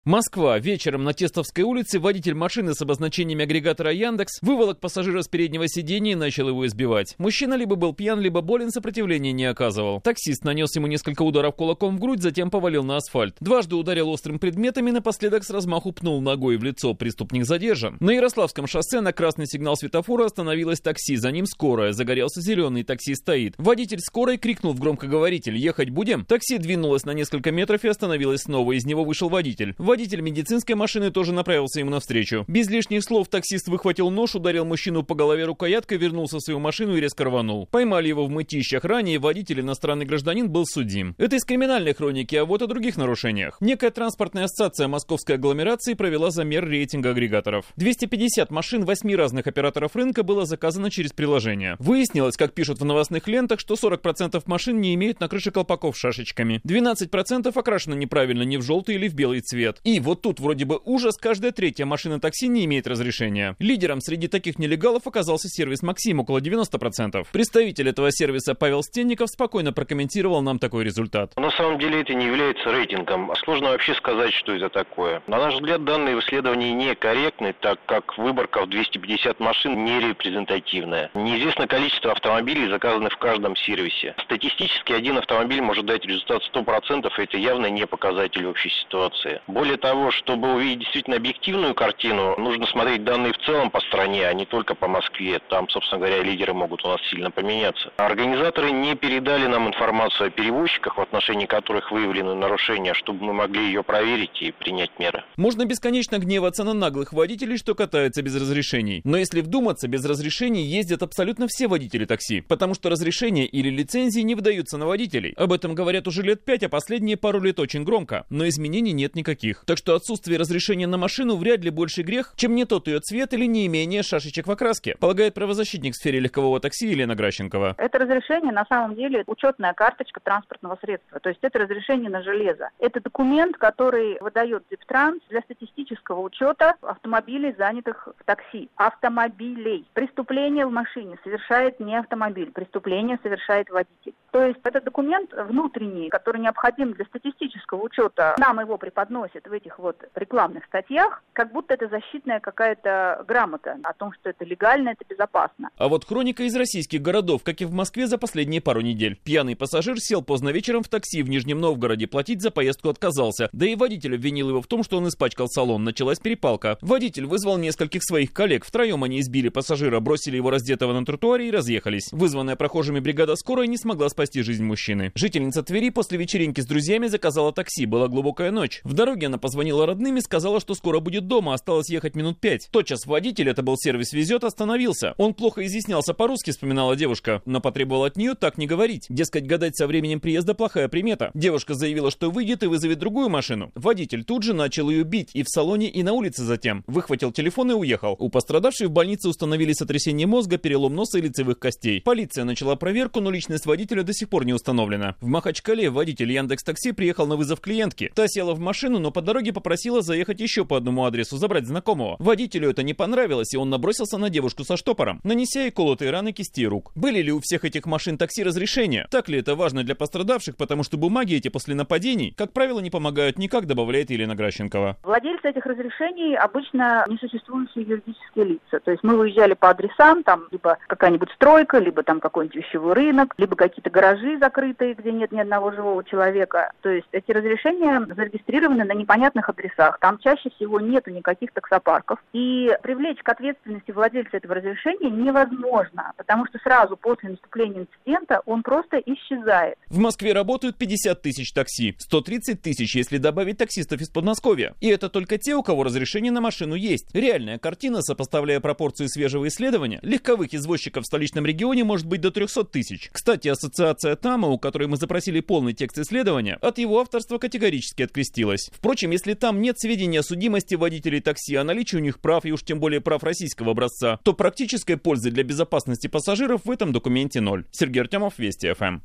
Москва. Вечером на Тестовской улице водитель машины с обозначениями агрегатора Яндекс выволок пассажира с переднего сиденья и начал его избивать. Мужчина либо был пьян, либо болен, сопротивления не оказывал. Таксист нанес ему несколько ударов кулаком в грудь, затем повалил на асфальт. Дважды ударил острым предметом и напоследок с размаху пнул ногой в лицо. Преступник задержан. На Ярославском шоссе на красный сигнал светофора остановилось такси, за ним скорая. Загорелся зеленый, такси стоит. Водитель скорой крикнул в громкоговоритель: «Ехать будем?». Такси двинулось на несколько метров и остановилось снова. Из него вышел водитель. Водитель медицинской машины тоже направился ему навстречу. Без лишних слов таксист выхватил нож, ударил мужчину по голове рукояткой, вернулся в свою машину и резко рванул. Поймали его в мытищах. Ранее водитель, иностранный гражданин, был судим. Это из криминальной хроники, а вот о других нарушениях. Некая транспортная ассоциация московской агломерации провела замер рейтинга агрегаторов. 250 машин 8 разных операторов рынка было заказано через приложение. Выяснилось, как пишут в новостных лентах, что 40% машин не имеют на крыше колпаков с шашечками. 12% окрашено неправильно, не в желтый или в белый цвет. И вот тут вроде бы ужас, каждая третья машина такси не имеет разрешения. Лидером среди таких нелегалов оказался сервис «Максим», около 90%. Представитель этого сервиса Павел Стенников спокойно прокомментировал нам такой результат. На самом деле это не является рейтингом. Сложно вообще сказать, что это такое. На наш взгляд, данные в исследовании некорректны, так как выборка в 250 машин не репрезентативная. Неизвестно количество автомобилей, заказанных в каждом сервисе. Статистически один автомобиль может дать результат 100%, и это явно не показатель общей ситуации. Более того, чтобы увидеть действительно объективную картину, нужно смотреть данные в целом по стране, а не только по Москве. Там, собственно говоря, лидеры могут у нас сильно поменяться. Организаторы не передали нам информацию о перевозчиках, в отношении которых выявлены нарушения, чтобы мы могли ее проверить и принять меры. Можно бесконечно гневаться на наглых водителей, что катаются без разрешений. Но если вдуматься, без разрешений ездят абсолютно все водители такси, потому что разрешения или лицензии не выдаются на водителей. Об этом говорят уже лет 5, а последние пару лет очень громко. Но изменений нет никаких. Так что отсутствие разрешения на машину вряд ли больше грех, чем не тот ее цвет или неимение шашечек в окраске, полагает правозащитник в сфере легкового такси Елена Гращенкова. Это разрешение на самом деле учетная карточка транспортного средства, то есть это разрешение на железо. Это документ, который выдает Дептранс для статистического учета автомобилей, занятых в такси. Автомобилей. Преступление в машине совершает не автомобиль, преступление совершает водитель. То есть это документ внутренний, который необходим для статистического учета. Нам его преподносят в этих вот рекламных статьях, как будто это защитная какая-то грамота о том, что это легально, это безопасно. А вот хроника из российских городов, как и в Москве за последние пару недель. Пьяный пассажир сел поздно вечером в такси в Нижнем Новгороде, платить за поездку отказался. Да и водитель обвинил его в том, что он испачкал салон. Началась перепалка. Водитель вызвал нескольких своих коллег. Втроем они избили пассажира, бросили его раздетого на тротуаре и разъехались. Вызванная прохожими бригада скорой не смогла спасти жизнь мужчины. Жительница Твери после вечеринки с друзьями заказала такси. Была глубокая ночь. В дороге она позвонила родным и сказала, что скоро будет дома, осталось ехать минут 5. Тотчас водитель, это был сервис «Везет», остановился. Он плохо изъяснялся по-русски, вспоминала девушка, но потребовал от нее так не говорить. Дескать, гадать со временем приезда плохая примета. Девушка заявила, что выйдет и вызовет другую машину. Водитель тут же начал ее бить и в салоне, и на улице затем. Выхватил телефон и уехал. У пострадавшей в больнице установили сотрясение мозга, перелом носа и лицевых костей. Полиция начала проверку, но личность водителя до сих пор не установлена. В Махачкале водитель Яндекс.Такси приехал на вызов клиентки. Та села в машину, но по дороге попросила заехать еще по одному адресу, забрать знакомого. Водителю это не понравилось, и он набросился на девушку со штопором, нанеся ей колотые раны кисти рук. Были ли у всех этих машин такси разрешения? Так ли это важно для пострадавших, потому что бумаги эти после нападений, как правило, не помогают никак, добавляет Елена Гращенкова. Владельцы этих разрешений обычно несуществующие юридические лица. То есть мы выезжали по адресам, там либо какая-нибудь стройка, либо там какой-нибудь вещевой рынок, либо какие-то гаражи закрытые, где нет ни одного живого человека. То есть эти разрешения зарегистрированы на непонятных адресах. Там чаще всего нету никаких таксопарков. И привлечь к ответственности владельца этого разрешения невозможно, потому что сразу после наступления инцидента он просто исчезает. В Москве работают 50 тысяч такси, 130 тысяч, если добавить таксистов из Подмосковья. И это только те, у кого разрешение на машину есть. Реальная картина, сопоставляя пропорции свежего исследования, легковых извозчиков в столичном регионе может быть до 300 тысяч. Кстати, ассоциация ТАМа, у которой мы запросили полный текст исследования, от его авторства категорически открестилась. Впрочем, если там нет сведений о судимости водителей такси, о наличии у них прав и уж тем более прав российского образца, то практической пользы для безопасности пассажиров в этом документе ноль. Сергей Артемов, Вести ФМ.